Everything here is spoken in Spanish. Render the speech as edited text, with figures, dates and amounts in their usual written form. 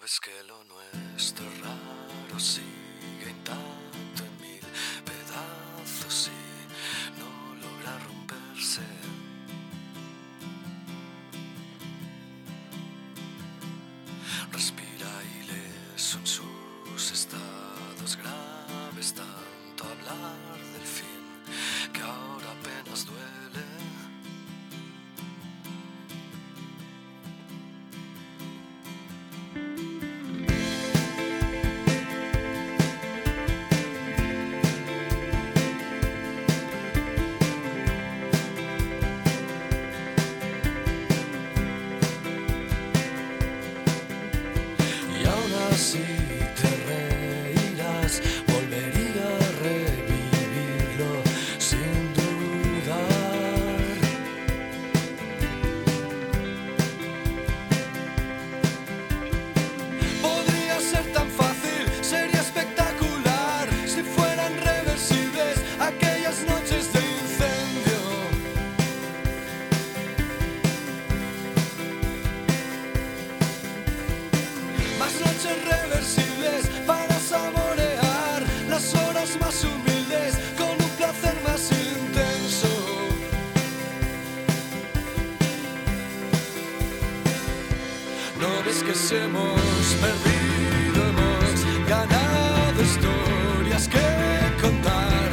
Sabes que lo nuestro es raro, sigue intacto en mil pedazos y no logra romperse. Respira ileso en sus estados graves, tanto hablar del fin que ahora apenas duele. Si te reirás, volvería a revivirlo sin dudar. Podría ser tan fácil, sería espectacular si fueran reversibles aquellas noches de incendio. Más noches reversibles para saborear las horas más humildes con un placer más intenso. ¿No ves que se hemos perdido, hemos ganado historias que contar?